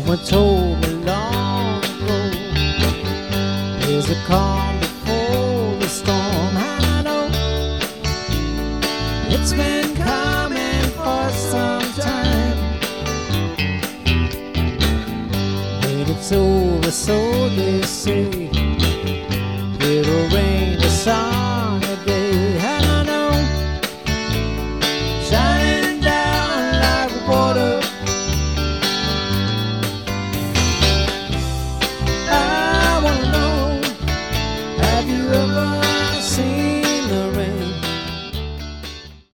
Someone told me long ago, there's a calm before the storm. I know it's been coming for some time, and it's over, so they say.